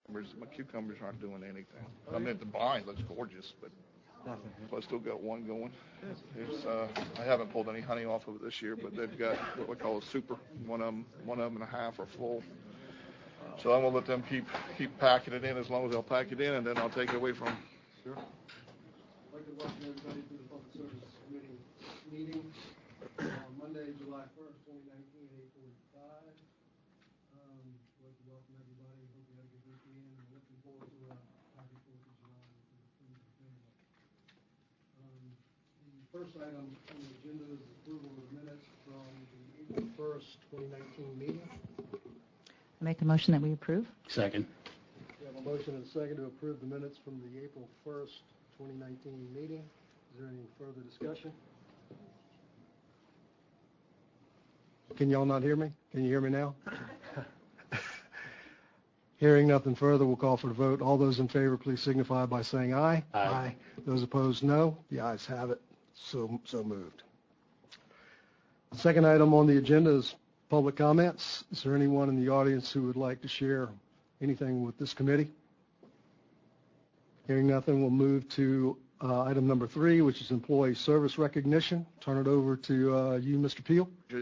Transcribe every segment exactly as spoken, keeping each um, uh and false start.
My cucumbers aren't doing anything. I mean, the vine looks gorgeous, but I still got one going. It's, uh, I haven't pulled any honey off of it this year, but they've got what we call a super. One of them, one of them and a half are full. So I'm gonna let them keep keep packing it in as long as they'll pack it in, and then I'll take it away from them. Sure. I'd like to welcome everybody to the Public Service Committee meeting on Monday, July first, twenty nineteen, at eight forty-five. Um, I'd like to welcome everybody. Hope you had a good weekend. I'm looking forward to a happy fourth of July with your friends and family. Um, the first item on the agenda is approval of the minutes from the April first, twenty nineteen meeting. I make the motion that we approve. Second. We have a motion and a second to approve the minutes from the April first, twenty nineteen meeting. Is there any further discussion? Can y'all not hear me? Can you hear me now? Hearing nothing further, we'll call for the vote. All those in favor, please signify by saying aye. Aye. Aye. Those opposed, no. The ayes have it. So, so moved. Second item on the agenda is public comments. Is there anyone in the audience who would like to share anything with this committee? Hearing nothing, we'll move to uh, item number three, which is employee service recognition. Turn it over to uh, you, Mister Peel. Good.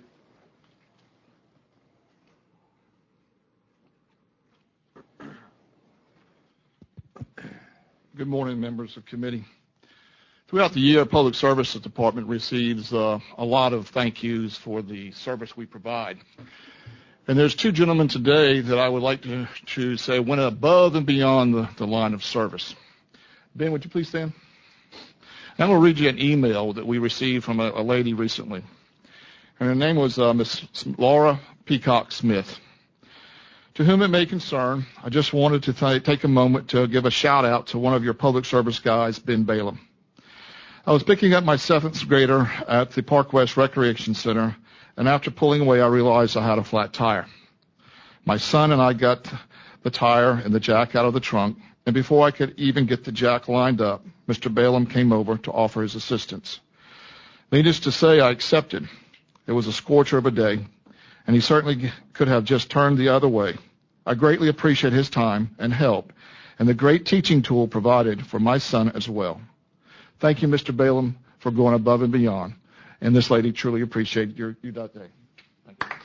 Good morning, members of committee. Throughout the year, Public Services Department receives uh, a lot of thank yous for the service we provide. And there's two gentlemen today that I would like to, to say went above and beyond the, the line of service. Ben, would you please stand? I'm going to read you an email that we received from a, a lady recently. And her name was uh, Miss Laura Peacock Smith. To whom it may concern, I just wanted to th- take a moment to give a shout out to one of your public service guys, Ben Balaam. I was picking up my seventh grader at the Park West Recreation Center, and after pulling away, I realized I had a flat tire. My son and I got the tire and the jack out of the trunk, and before I could even get the jack lined up, Mister Balaam came over to offer his assistance. Needless to say, I accepted. It was a scorcher of a day, and he certainly could have just turned the other way. I greatly appreciate his time and help, and the great teaching tool provided for my son as well. Thank you, Mister Balaam, for going above and beyond. And this lady truly appreciated your, you that day. Thank you.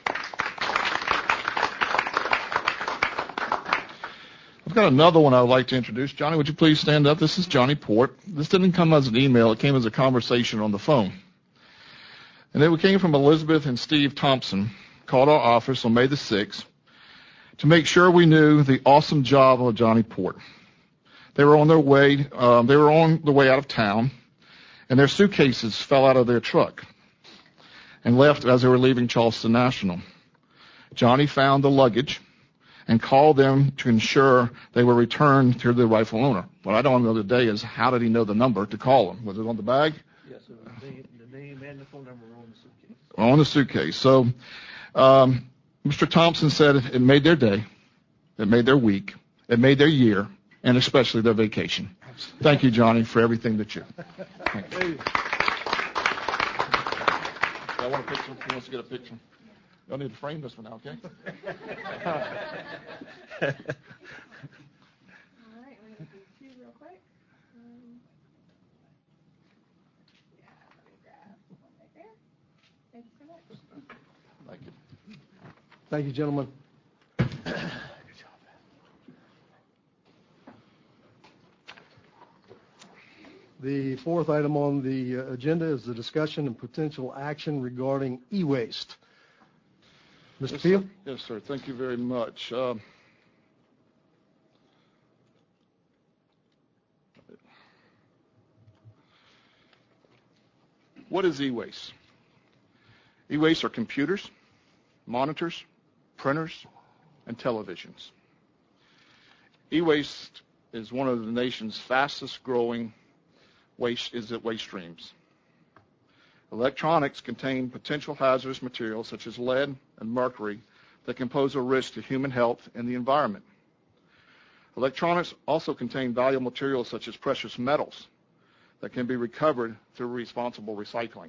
I've got another one I would like to introduce. Johnny, would you please stand up? This is Johnny Port. This didn't come as an email. It came as a conversation on the phone. And it came from Elizabeth and Steve Thompson, called our office on May the sixth to make sure we knew the awesome job of Johnny Port. They were on their way, um, they were on the way out of town, and their suitcases fell out of their truck and left as they were leaving Charleston National. Johnny found the luggage and called them to ensure they were returned to the rightful owner. What I don't know today is how did he know the number to call them? Was it on the bag? Yes, it was the name, the name and the phone number were on the suitcase. On the suitcase. So um, Mister Thompson said it made their day, it made their week, it made their year, and especially their vacation. Thank you, Johnny, for everything that you. Thank you. I want a picture. Who wants to get a picture? Y'all need to frame this one now, okay? All right, we're going to do two real quick. Um, yeah, let me grab one right there. Thank you so much. Thank you. Thank you, gentlemen. The fourth item on the uh, agenda is the discussion and potential action regarding e-waste. Mister Yes, Peel? sir. Yes, sir. Thank you very much. Uh, what is e-waste? E-waste are computers, monitors, printers, and televisions. E-waste is one of the nation's fastest growing waste is it waste streams. Electronics contain potential hazardous materials such as lead and mercury that can pose a risk to human health and the environment. Electronics also contain valuable materials such as precious metals that can be recovered through responsible recycling.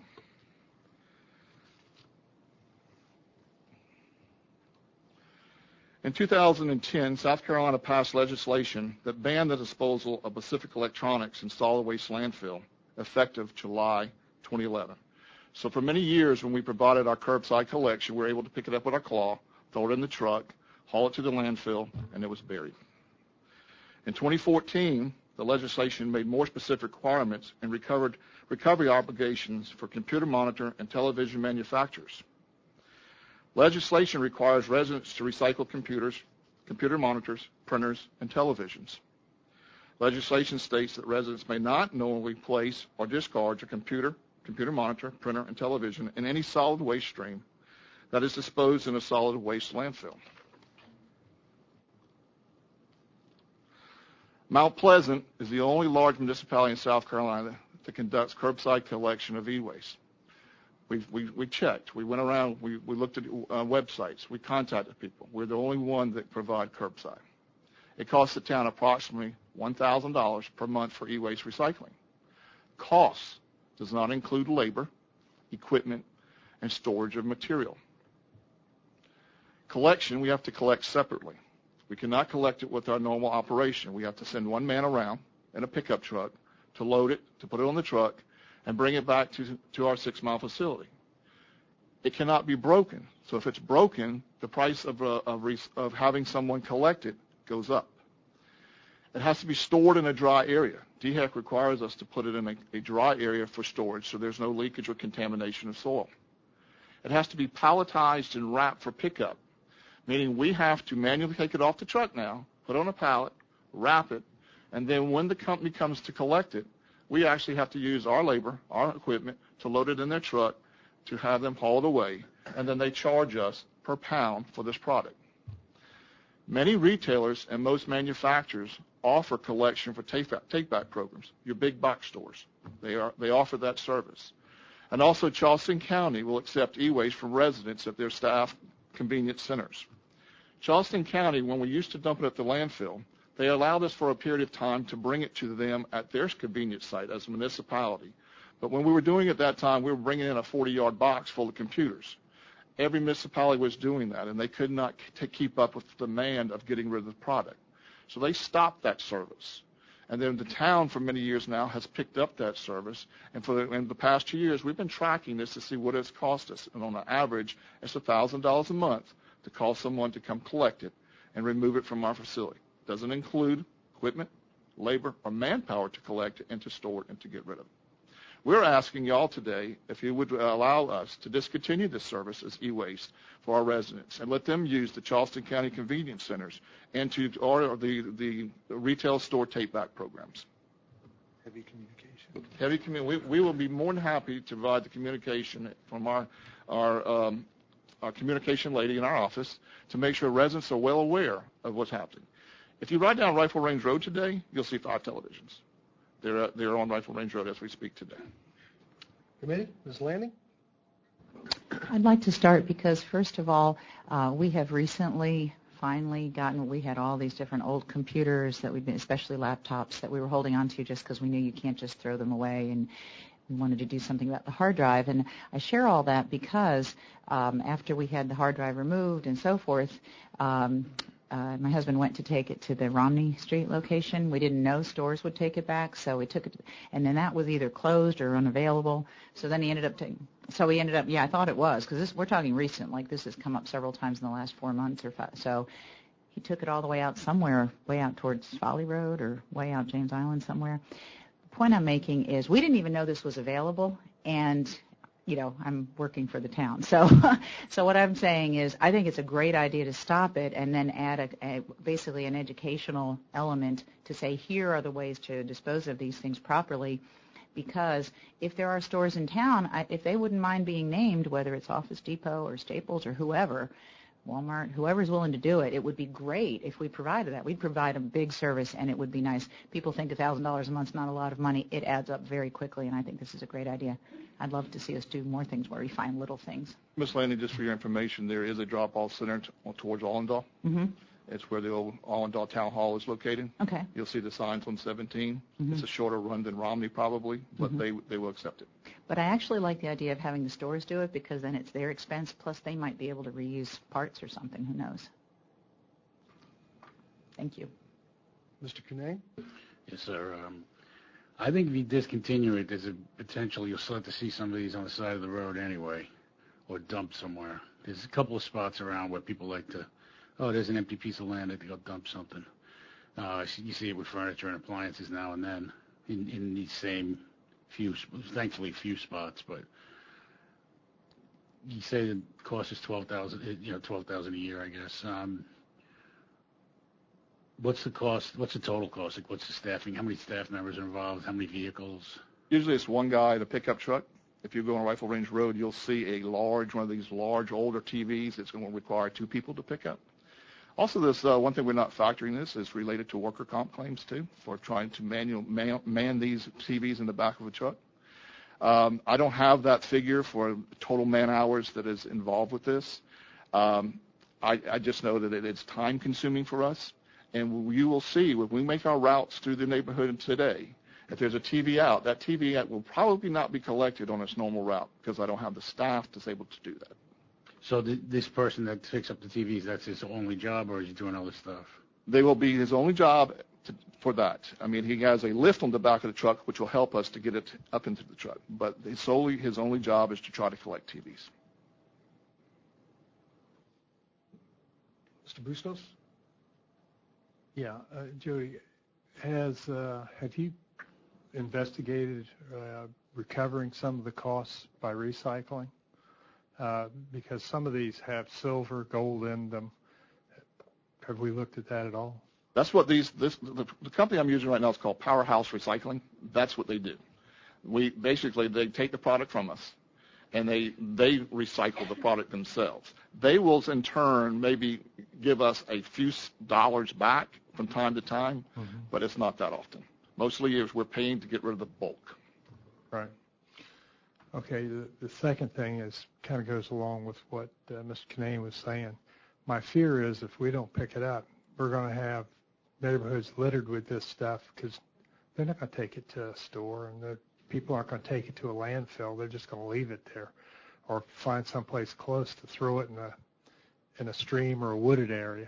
In two thousand ten, South Carolina passed legislation that banned the disposal of Pacific Electronics in solid waste landfill, effective July twenty eleven. So for many years, when we provided our curbside collection, we were able to pick it up with our claw, throw it in the truck, haul it to the landfill, and it was buried. In twenty fourteen, the legislation made more specific requirements and recovered recovery obligations for computer monitor and television manufacturers. Legislation requires residents to recycle computers, computer monitors, printers, and televisions. Legislation states that residents may not knowingly place or discard a computer, computer monitor, printer, and television in any solid waste stream that is disposed in a solid waste landfill. Mount Pleasant is the only large municipality in South Carolina that conducts curbside collection of e-waste. We, we, we checked. We went around. We, we looked at uh, websites. We contacted people. We're the only one that provide curbside. It costs the town approximately one thousand dollars per month for e-waste recycling. Costs does not include labor, equipment, and storage of material. Collection, we have to collect separately. We cannot collect it with our normal operation. We have to send one man around in a pickup truck to load it, to put it on the truck, and bring it back to, to our six-mile facility. It cannot be broken. So if it's broken, the price of, uh, of, of having someone collect it goes up. It has to be stored in a dry area. D H E C requires us to put it in a, a dry area for storage so there's no leakage or contamination of soil. It has to be palletized and wrapped for pickup, meaning we have to manually take it off the truck now, put it on a pallet, wrap it, and then when the company comes to collect it, we actually have to use our labor, our equipment, to load it in their truck, to have them haul it away, and then they charge us per pound for this product. Many retailers and most manufacturers offer collection for take-back programs, your big box stores. They, are, they offer that service. And also Charleston County will accept e-waste from residents at their staff convenience centers. Charleston County, when we used to dump it at the landfill, they allowed us for a period of time to bring it to them at their convenience site as a municipality. But when we were doing it at that time, we were bringing in a forty-yard box full of computers. Every municipality was doing that, and they could not t- keep up with the demand of getting rid of the product. So they stopped that service. And then the town for many years now has picked up that service. And for the, in the past two years, we've been tracking this to see what it's cost us. And on an average, it's one thousand dollars a month to call someone to come collect it and remove it from our facility. Doesn't include equipment, labor, or manpower to collect it and to store it and to get rid of it. We're asking y'all today if you would allow us to discontinue this service as e-waste for our residents and let them use the Charleston County Convenience Centers and to or the, the retail store take-back programs. Heavy communication. Heavy commu- we, we will be more than happy to provide the communication from our, our, um, our communication lady in our office to make sure residents are well aware of what's happening. If you ride down Rifle Range Road today, you'll see five televisions. They're, uh, they're on Rifle Range Road as we speak today. Committee, Miz Lanning? I'd like to start because, first of all, uh, we have recently finally gotten, we had all these different old computers that we've been, especially laptops, that we were holding on to just because we knew you can't just throw them away, and we wanted to do something about the hard drive. And I share all that because um, after we had the hard drive removed and so forth, um, Uh, my husband went to take it to the Romney Street location. We didn't know stores would take it back, so we took it, and then that was either closed or unavailable. So then he ended up taking. So he ended up, yeah, I thought it was because this we're talking recent, like this has come up several times in the last four months or five. So he took it all the way out somewhere, way out towards Folly Road or way out James Island somewhere. The point I'm making is we didn't even know this was available, and you know, I'm working for the town. So so what I'm saying is I think it's a great idea to stop it and then add a, a, basically an educational element to say here are the ways to dispose of these things properly, because if there are stores in town, I, if they wouldn't mind being named, whether it's Office Depot or Staples or whoever, Walmart, whoever's willing to do it, it would be great if we provided that. We'd provide a big service, and it would be nice. People think one thousand dollars a month is not a lot of money. It adds up very quickly, and I think this is a great idea. I'd love to see us do more things where we find little things. Miz Lanning, just for your information, there is a drop-off center t- towards Allendale. Mm-hmm. It's where the old Allendale Town Hall is located. Okay. You'll see the signs on seventeen. Mm-hmm. It's a shorter run than Romney probably, but Mm-hmm. they they will accept it. But I actually like the idea of having the stores do it because then it's their expense, plus they might be able to reuse parts or something. Who knows? Thank you. Mister Kinane? Yes, sir. Um, I think if you discontinue it, there's a potential you'll start to see some of these on the side of the road anyway, or dumped somewhere. There's a couple of spots around where people like to, oh, there's an empty piece of land, I think I'll dump something. Uh, you see it with furniture and appliances now and then in, in these same few, thankfully few spots, but you say the cost is twelve thousand, you know, twelve thousand a year, I guess. Um, what's the cost? What's the total cost? Like, what's the staffing? How many staff members are involved? How many vehicles? Usually it's one guy in a pickup truck. If you go on Rifle Range Road, you'll see a large, one of these large, older T Vs. It's going to require two people to pick up. Also, this uh, one thing we're not factoring this is related to worker comp claims, too, for trying to manual, man, man these T Vs in the back of a truck. Um, I don't have that figure for total man hours that is involved with this. Um, I, I just know that it, it's time consuming for us. And you will see when we make our routes through the neighborhood today, if there's a T V out, that T V out will probably not be collected on its normal route because I don't have the staff that's able to do that. So th- this person that picks up the T Vs, that's his only job, or is he doing other stuff? They will be his only job to, for that. I mean, he has a lift on the back of the truck, which will help us to get it up into the truck. But his, solely, his only job is to try to collect T Vs. Mister Bustos? Yeah, uh, Joey, has uh, have you investigated uh, recovering some of the costs by recycling? Uh, because some of these have silver, gold in them. Have we looked at that at all? That's what these, this, the, the company I'm using right now is called Powerhouse Recycling. That's what they do. We basically, they take the product from us and they, they recycle the product themselves. They will in turn maybe give us a few dollars back from time to time, mm-hmm. but it's not that often. Mostly is we're paying to get rid of the bulk. Right. Okay, the, the second thing is kind of goes along with what uh, Mister Kinane was saying. My fear is if we don't pick it up, we're going to have neighborhoods littered with this stuff because they're not going to take it to a store and the people aren't going to take it to a landfill. They're just going to leave it there or find someplace close to throw it in a in a stream or a wooded area.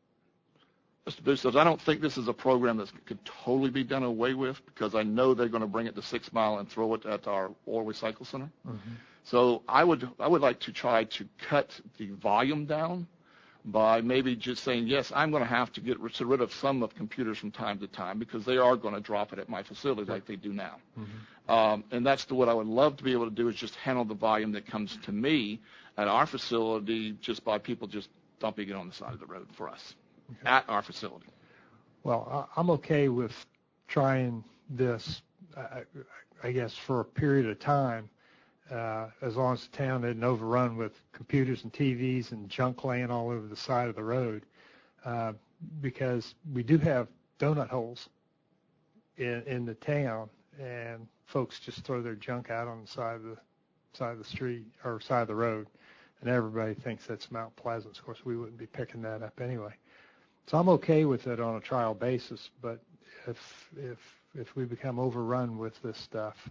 Mister Bustos, I don't think this is a program that could totally be done away with because I know they're going to bring it to Six Mile and throw it at our oil recycle center. Mm-hmm. So I would I would like to try to cut the volume down by maybe just saying, yes, I'm going to have to get rid of some of computers from time to time because they are going to drop it at my facility like they do now. Mm-hmm. Um, and that's the, what I would love to be able to do is just handle the volume that comes to me at our facility just by people just dumping it on the side of the road for us. Okay. At our facility. Well, I'm okay with trying this, I, I guess, for a period of time, uh, as long as the town isn't overrun with computers and T Vs and junk laying all over the side of the road, uh, because we do have donut holes in, in the town, and folks just throw their junk out on the side of the side of the street or side of the road, and everybody thinks that's Mount Pleasant. Of course, we wouldn't be picking that up anyway. So I'm okay with it on a trial basis, but if if if we become overrun with this stuff.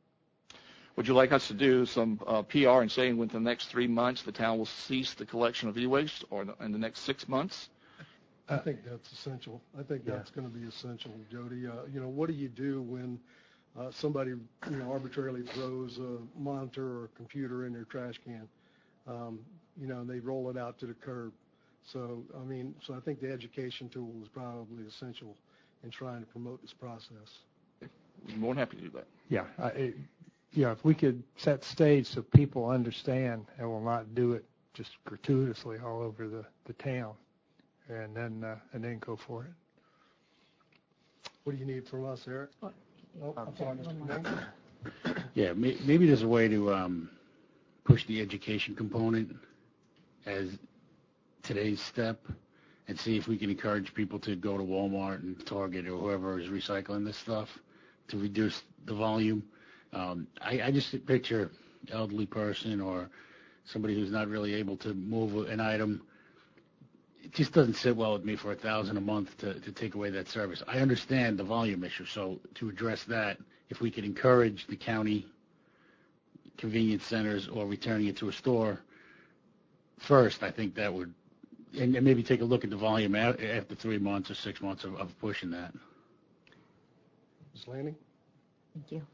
Would you like us to do some uh, P R and saying within the next three months the town will cease the collection of e-waste, or in the next six months? I think that's essential. I think that's yeah. going to be essential, Jody. Uh, you know, what do you do when uh, somebody, you know, arbitrarily throws a monitor or a computer in their trash can? Um, you know, and they roll it out to the curb. So, I mean, so I think the education tool is probably essential in trying to promote this process. I'm more than happy to do that. Yeah, I, it, yeah. If we could set the stage so people understand and will not do it just gratuitously all over the, the town, and then uh, and then go for it. What do you need from us, Eric? Oh, I'm sorry, Mister Kinane. Yeah, may, maybe there's a way to um, push the education component as today's step and see if we can encourage people to go to Walmart and Target or whoever is recycling this stuff to reduce the volume. Um, I, I just picture an elderly person or somebody who's not really able to move an item. It just doesn't sit well with me for a thousand a month to, to take away that service. I understand the volume issue, so to address that, if we could encourage the county convenience centers or returning it to a store first, I think that would and, and maybe take a look at the volume a- after three months or six months of, of pushing that. Miz Lanning? Thank you.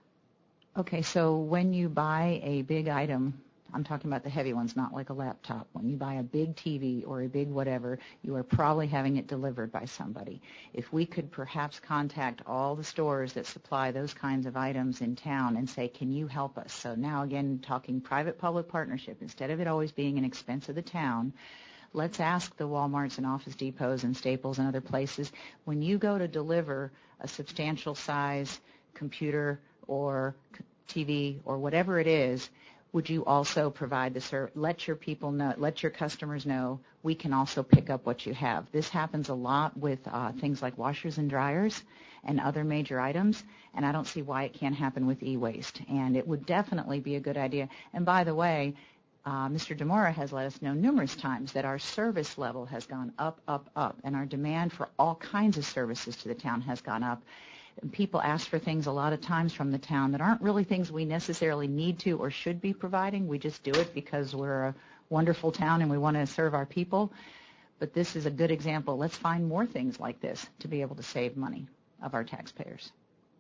Okay, so when you buy a big item, I'm talking about the heavy ones, not like a laptop. When you buy a big T V or a big whatever, you are probably having it delivered by somebody. If we could perhaps contact all the stores that supply those kinds of items in town and say, can you help us? So now, again, talking private-public partnership, instead of it always being an expense of the town, let's ask the Walmarts and Office Depots and Staples and other places, when you go to deliver a substantial size computer or T V or whatever it is, would you also provide the service? Let your people know, let your customers know we can also pick up what you have. This happens a lot with uh, things like washers and dryers and other major items, and I don't see why it can't happen with e-waste. And it would definitely be a good idea. And by the way, uh, Mister DeMora has let us know numerous times that our service level has gone up, up, up, and our demand for all kinds of services to the town has gone up. People ask for things a lot of times from the town that aren't really things we necessarily need to or should be providing. We just do it because we're a wonderful town and we want to serve our people. But this is a good example. Let's find more things like this to be able to save money of our taxpayers.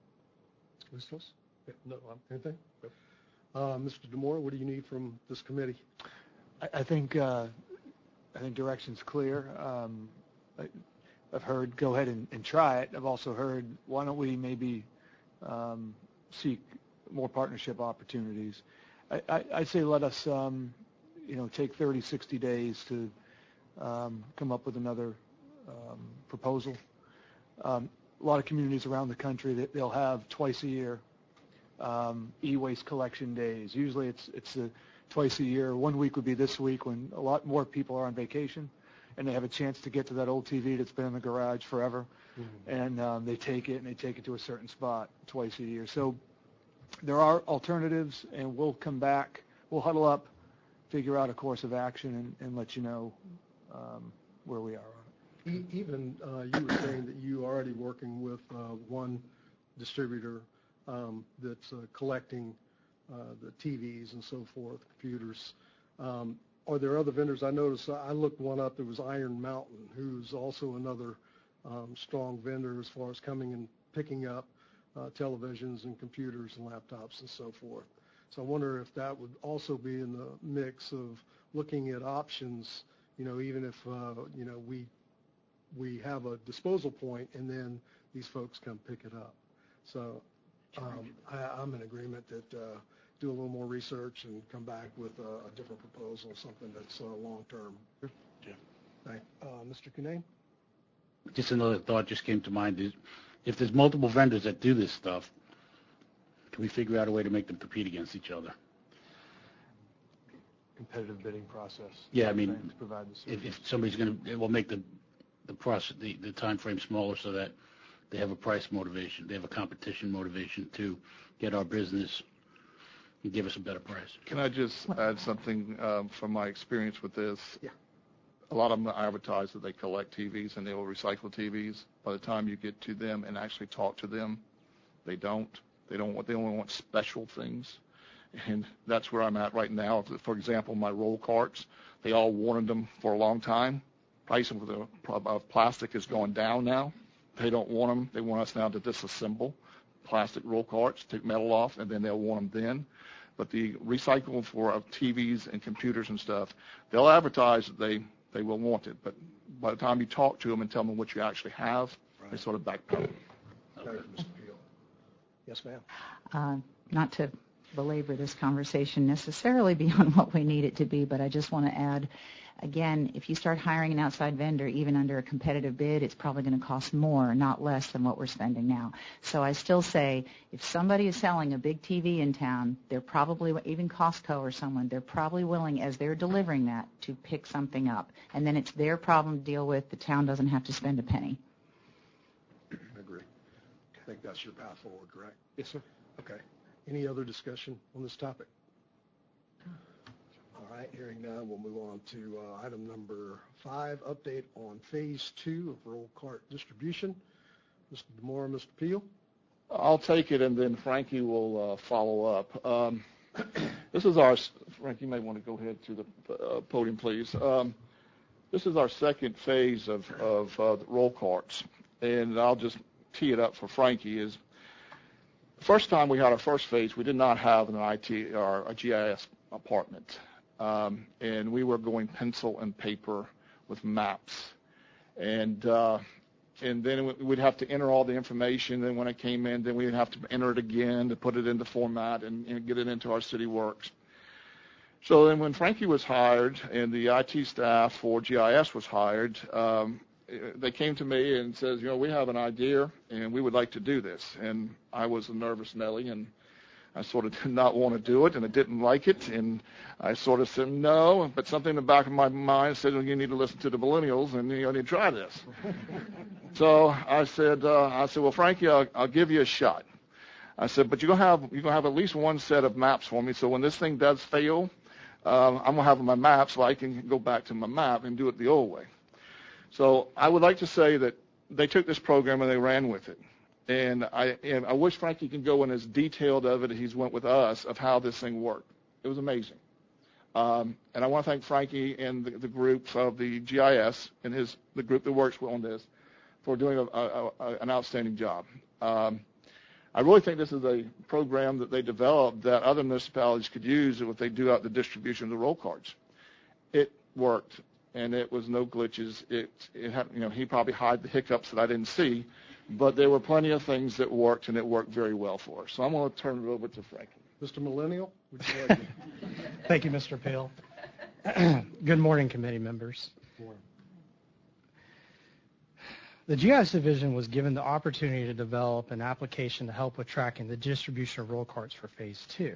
Listos? No, anything? Uh, Mister DeMora, what do you need from this committee? I, I think uh, I think direction's clear. Um, I, I've heard go ahead and, and try it. I've also heard why don't we maybe um, seek more partnership opportunities. I, I, I'd say let us um, you know take thirty, sixty days to um, come up with another um, proposal. Um, a lot of communities around the country that they'll have twice a year um, e-waste collection days. Usually it's it's a, twice a year. One week would be this week when a lot more people are on vacation, and they have a chance to get to that old T V that's been in the garage forever, mm-hmm. and um, they take it and they take it to a certain spot twice a year. So there are alternatives, and we'll come back, we'll huddle up, figure out a course of action, and, and let you know um, where we are on it. Even uh, you were saying that you are already working with uh, one distributor um, that's uh, collecting uh, the T Vs and so forth, computers. Um, Are there other vendors? I noticed, I looked one up, there was Iron Mountain, who's also another um, strong vendor as far as coming and picking up uh, televisions and computers and laptops and so forth. So I wonder if that would also be in the mix of looking at options, you know, even if, uh, you know, we we have a disposal point and then these folks come pick it up. So um, I, I'm in agreement that uh, do a little more research and come back with a, a different proposal, something that's uh, long-term. Yeah. Right. Uh, Mister Cunane? Just another thought just came to mind is if there's multiple vendors that do this stuff, can we figure out a way to make them compete against each other? competitive bidding process. Yeah, I mean, to provide the service. if, if somebody's going to, it will make the the process, the, the time frame smaller so that they have a price motivation, they have a competition motivation to get our business and give us a better price. Can I just add something um, from my experience with this? Yeah. A lot of them advertise that they collect T Vs and they will recycle T Vs. By the time you get to them and actually talk to them, they don't. They don't want. They only want special things, and that's where I'm at right now. For example, my roll carts, they all wanted them for a long time. Price of the of plastic is going down now. They don't want them. They want us now to disassemble plastic roll carts, take metal off, and then they'll want them then. But the recycling for uh, T Vs and computers and stuff, they'll advertise that they, they will want it. But by the time you talk to them and tell them what you actually have, right. They sort of backpedal. Okay, Mister Peel. Yes, ma'am. Uh, not to belabor this conversation necessarily beyond what we need it to be, but I just want to add, again, if you start hiring an outside vendor, even under a competitive bid, it's probably going to cost more, not less than what we're spending now. So I still say if somebody is selling a big T V in town, they're probably, even Costco or someone, they're probably willing, as they're delivering that, to pick something up. And then it's their problem to deal with. The town doesn't have to spend a penny. I agree. I think that's your path forward, correct? Yes, sir. Okay. Any other discussion on this topic? All right, hearing none, we'll move on to uh, item number five, update on phase two of roll cart distribution. Mister DeMora, Mister Peel. I'll take it, and then Frankie will uh, follow up. Um, this is our, Frankie, you may want to go ahead to the uh, podium, please. Um, This is our second phase of, of uh, the roll carts, and I'll just tee it up for Frankie. Is the first time we had our first phase, we did not have an I T or a G I S apartment, um, and we were going pencil and paper with maps, and uh, and then we'd have to enter all the information. Then when it came in, then we'd have to enter it again to put it into format and, and get it into our City Works. So then when Frankie was hired and the I T staff for G I S was hired, um, they came to me and says, you know, we have an idea and we would like to do this. And I was a nervous Nelly, and I sort of did not want to do it, and I didn't like it, and I sort of said no, but something in the back of my mind said, well, you need to listen to the millennials and you need to try this. So I said, uh, I said, well, Frankie, I'll, I'll give you a shot. I said, but you're gonna have you're gonna have at least one set of maps for me, so when this thing does fail, Um, I'm going to have my map so I can go back to my map and do it the old way. So I would like to say that they took this program and they ran with it. And I, and I wish Frankie could go in as detailed of it as he's went with us of how this thing worked. It was amazing. Um, and I want to thank Frankie and the, the group of the G I S and his the group that works on this for doing a, a, a, an outstanding job. Um, I really think this is a program that they developed that other municipalities could use if they do out the distribution of the roll cards. It worked, and it was no glitches. It, it had, you know, he probably hid the hiccups that I didn't see, but there were plenty of things that worked, and it worked very well for us. So I'm going to turn it over to Frankie. Mister Millennial, would you like to? Thank you, Mister Pale. Good morning, committee members. Good morning. The G I S division was given the opportunity to develop an application to help with tracking the distribution of roll carts for phase two.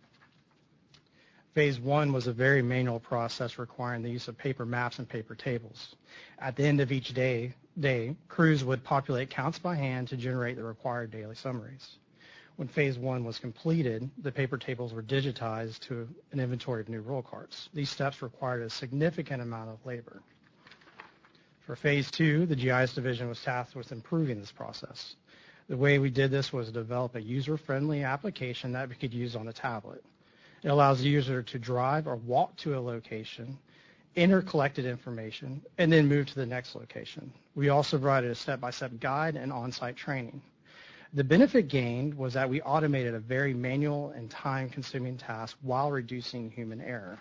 Phase one was a very manual process requiring the use of paper maps and paper tables. At the end of each day, day, crews would populate counts by hand to generate the required daily summaries. When phase one was completed, the paper tables were digitized to an inventory of new roll carts. These steps required a significant amount of labor. For phase two, the G I S division was tasked with improving this process. The way we did this was to develop a user-friendly application that we could use on a tablet. It allows the user to drive or walk to a location, enter collected information, and then move to the next location. We also provided a step-by-step guide and on-site training. The benefit gained was that we automated a very manual and time-consuming task while reducing human error.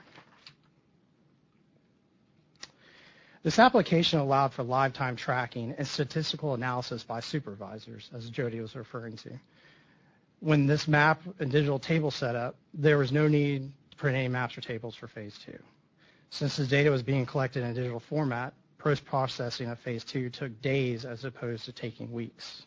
This application allowed for live time tracking and statistical analysis by supervisors, as Jody was referring to. When this map and digital table set up, there was no need to print any maps or tables for phase two. Since this data was being collected in a digital format, post-processing of phase two took days as opposed to taking weeks.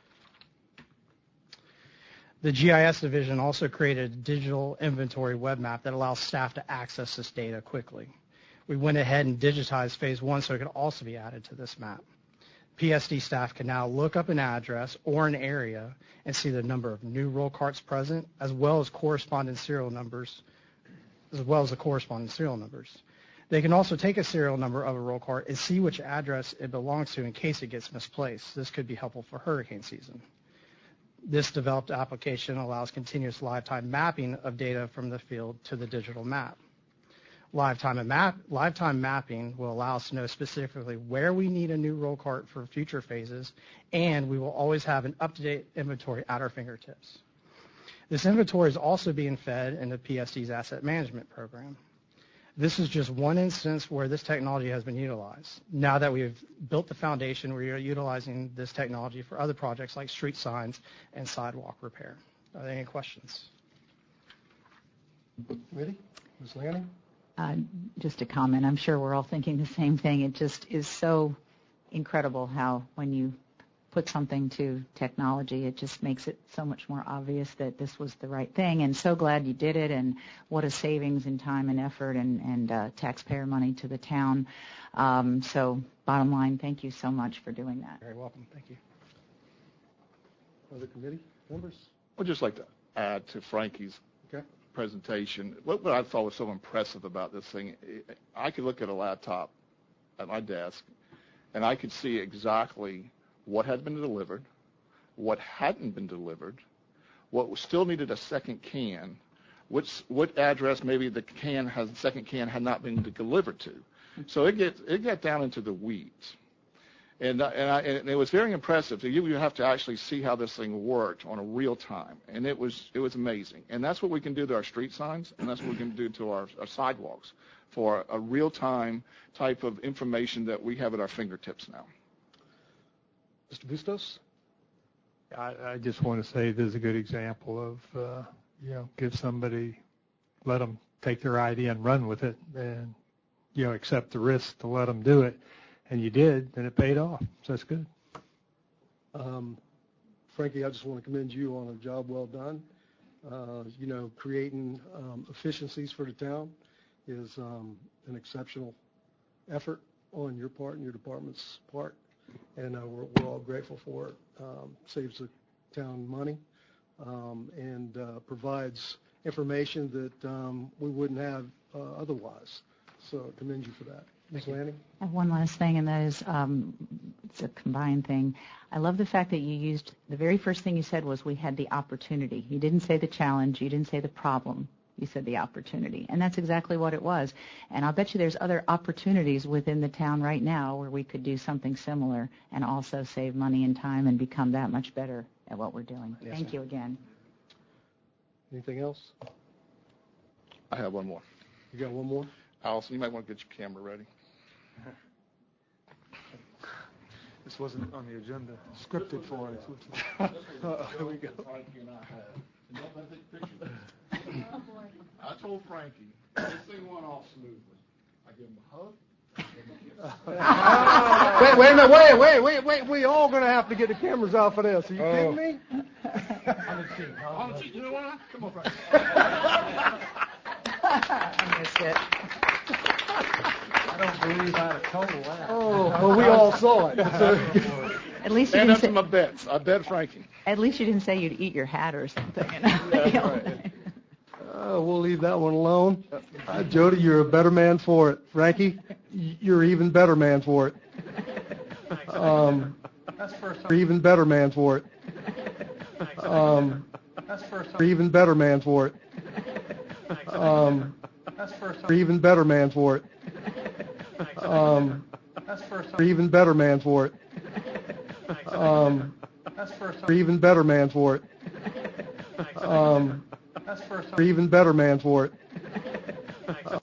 The G I S division also created a digital inventory web map that allows staff to access this data quickly. We went ahead and digitized phase one so it could also be added to this map. P S D staff can now look up an address or an area and see the number of new roll carts present, as well as corresponding serial numbers, as well as the corresponding serial numbers. They can also take a serial number of a roll cart and see which address it belongs to in case it gets misplaced. This could be helpful for hurricane season. This developed application allows continuous live time mapping of data from the field to the digital map. Live time, map, live time mapping will allow us to know specifically where we need a new roll cart for future phases, and we will always have an up-to-date inventory at our fingertips. This inventory is also being fed into P S D's asset management program. This is just one instance where this technology has been utilized. Now that we've built the foundation, we are utilizing this technology for other projects like street signs and sidewalk repair. Are there any questions? Ready? Miz Lanning? Uh, just a comment. I'm sure we're all thinking the same thing. It just is so incredible how when you put something to technology, it just makes it so much more obvious that this was the right thing. And so glad you did it, and what a savings in time and effort and, and uh, taxpayer money to the town. Um, so bottom line, thank you so much for doing that. Very welcome. Thank you. Other committee members? I'd just like to add to Frankie's Okay. presentation. What, what I thought was so impressive about this thing, I could look at a laptop at my desk, and I could see exactly what had been delivered, what hadn't been delivered, what still needed a second can, which, what address maybe the can has, second can had not been delivered to. So it gets it got down into the weeds. And, uh, and, I, and it was very impressive. So you, you have to actually see how this thing worked on a real time, and it was it was amazing. And that's what we can do to our street signs, and that's what we can do to our, our sidewalks for a real time type of information that we have at our fingertips now. Mister Bustos? I, I just want to say this is a good example of, uh, you know, give somebody, let them take their idea and run with it, and, you know, accept the risk to let them do it. And you did, and it paid off. So that's good. Um, Frankie, I just want to commend you on a job well done. Uh, you know, creating um, efficiencies for the town is um, an exceptional effort on your part and your department's part, and uh, we're, we're all grateful for it. Um, saves the town money um, and uh, provides information that um, we wouldn't have uh, otherwise. So I commend you for that. Miz Lanning? I have one last thing, and that is um, it's a combined thing. I love the fact that you used, the very first thing you said was we had the opportunity. You didn't say the challenge. You didn't say the problem. You said the opportunity. And that's exactly what it was. And I'll bet you there's other opportunities within the town right now where we could do something similar and also save money and time and become that much better at what we're doing. Yes, Thank ma'am. you again. Anything else? I have one more. You got one more? Allison, you might want to get your camera ready. This wasn't on the agenda, scripted for us. Uh, here we go. Frankie and I had. And don't let take pictures. I told Frankie, this thing went off smoothly. I give him a hug. wait, wait a minute, wait, wait, wait, wait. We all going to have to get the cameras out for this. Are you kidding me? On the cheek. You know what? Come on, Frankie. I missed it. I don't believe I'd have told that. Oh, well, we all saw it. At least you And didn't that's say, my bets. I bet Frankie. at least you didn't say you'd eat your hat or something. You know? That's right. Uh, we'll leave that one alone. Uh, Jody, you're a better man for it. Frankie, y- you're even better man for it. Um, That's first you're even better man for it. Um, That's first you're even better man for it. Um, That's first you're even better man for it. Um, That's first you're even better man for it. Um, That's first you're even better man for it. Um, That's first you're even better man for it.